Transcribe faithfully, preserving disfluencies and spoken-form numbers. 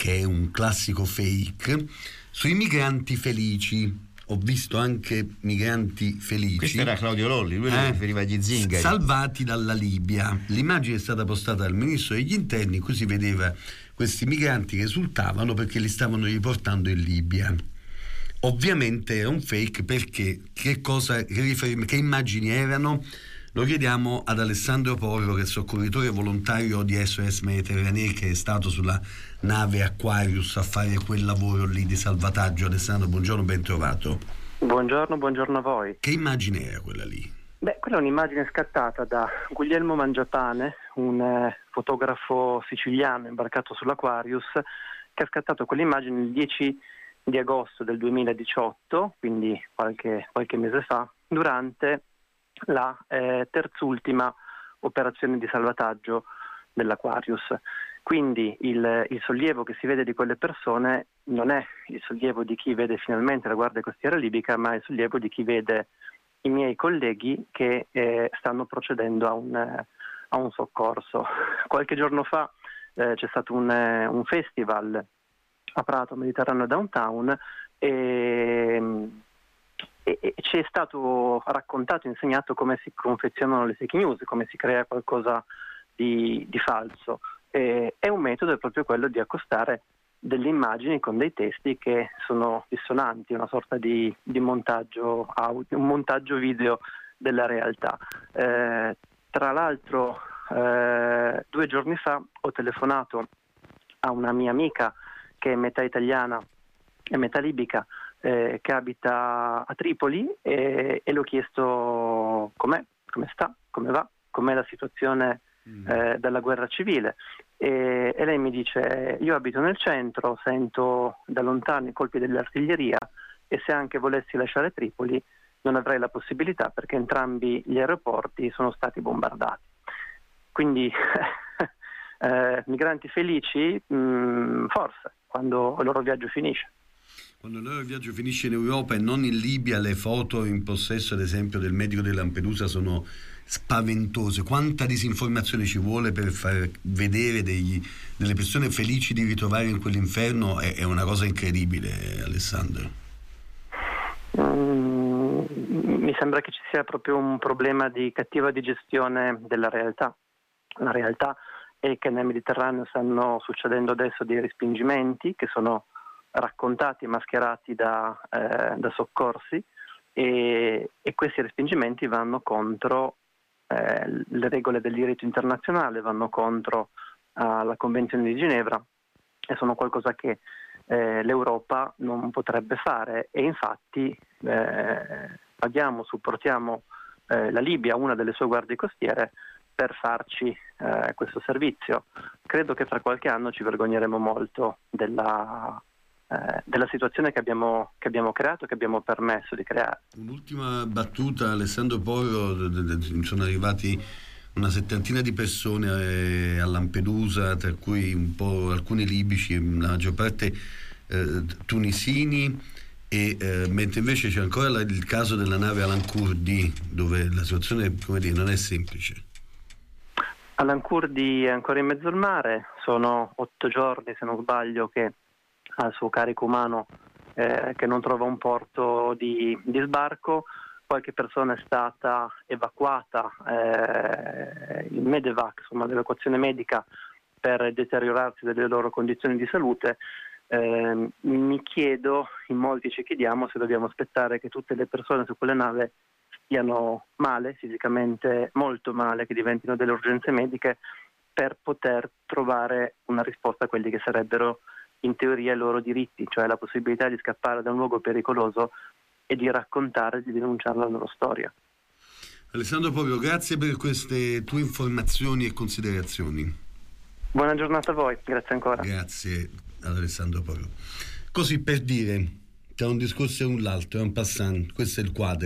che è un classico fake, sui migranti felici. Ho visto anche migranti felici. Questo era Claudio Lolli, lui eh, riferiva agli zingari. Salvati dalla Libia. L'immagine è stata postata dal ministro degli interni, in cui si vedeva questi migranti che esultavano perché li stavano riportando in Libia. Ovviamente è un fake, perché che cosa, che, riferim- che immagini erano? Lo chiediamo ad Alessandro Povero, che è soccorritore volontario di S O S Mediterranee, che è stato sulla nave Aquarius a fare quel lavoro lì di salvataggio. Alessandro, buongiorno, ben trovato. Buongiorno, buongiorno a voi. Che immagine era quella lì? Beh, quella è un'immagine scattata da Guglielmo Mangiapane, un eh, fotografo siciliano imbarcato sull'Aquarius, che ha scattato quell'immagine il dieci di agosto del duemiladiciotto, quindi qualche, qualche mese fa, durante la eh, terzultima operazione di salvataggio dell'Aquarius. Quindi il, il sollievo che si vede di quelle persone non è il sollievo di chi vede finalmente la Guardia Costiera libica, ma è il sollievo di chi vede i miei colleghi che eh, stanno procedendo a un, a un soccorso. Qualche giorno fa eh, c'è stato un, un festival a Prato, Mediterraneo Downtown, e E, e ci è stato raccontato, insegnato come si confezionano le fake news, come si crea qualcosa di, di falso. E, è un metodo, è proprio quello di accostare delle immagini con dei testi che sono dissonanti, una sorta di, di montaggio audio, un montaggio video della realtà. Eh, tra l'altro eh, due giorni fa ho telefonato a una mia amica che è metà italiana e metà libica, Eh, che abita a Tripoli, e, e le ho chiesto com'è, come sta, come va, com'è la situazione eh, della guerra civile, e, e lei mi dice: io abito nel centro, sento da lontano i colpi dell'artiglieria, e se anche volessi lasciare Tripoli non avrei la possibilità perché entrambi gli aeroporti sono stati bombardati. Quindi eh, migranti felici, mh, forse, quando il loro viaggio finisce. Quando il loro viaggio finisce in Europa e non in Libia, le foto in possesso, ad esempio, del medico di Lampedusa sono spaventose. Quanta disinformazione ci vuole per far vedere degli, delle persone felici di ritrovare in quell'inferno? È, è una cosa incredibile, Alessandro. Mm, mi sembra che ci sia proprio un problema di cattiva digestione della realtà. La realtà è che nel Mediterraneo stanno succedendo adesso dei respingimenti che sono raccontati e mascherati da, eh, da soccorsi, e, e questi respingimenti vanno contro eh, le regole del diritto internazionale, vanno contro uh, la Convenzione di Ginevra, e sono qualcosa che eh, l'Europa non potrebbe fare, e infatti eh, paghiamo, supportiamo eh, la Libia, una delle sue guardie costiere, per farci eh, questo servizio. Credo che fra qualche anno ci vergogneremo molto della Eh, della situazione che abbiamo, che abbiamo creato, che abbiamo permesso di creare. Un'ultima battuta, Alessandro Povero. Sono arrivati una settantina di persone eh, a Lampedusa, tra cui un po' alcuni libici, la maggior parte eh, tunisini, e eh, mentre invece c'è ancora la, il caso della nave Alan Kurdi, dove la situazione, come dire, non è semplice. Alan Kurdi è ancora in mezzo al mare, sono otto giorni, se non sbaglio, che al suo carico umano eh, che non trova un porto di, di sbarco. Qualche persona è stata evacuata, eh, il Medevac, insomma l'evacuazione medica, per deteriorarsi delle loro condizioni di salute. Eh, mi chiedo, in molti ci chiediamo, se dobbiamo aspettare che tutte le persone su quelle nave stiano male, fisicamente molto male, che diventino delle urgenze mediche, per poter trovare una risposta a quelli che sarebbero in teoria i loro diritti, cioè la possibilità di scappare da un luogo pericoloso e di raccontare, di denunciare la loro storia. Alessandro Povero, grazie per queste tue informazioni e considerazioni. Buona giornata a voi, grazie ancora. Grazie ad Alessandro Povero. Così, per dire, tra un discorso e un l'altro, è un passant, questo è il quadro.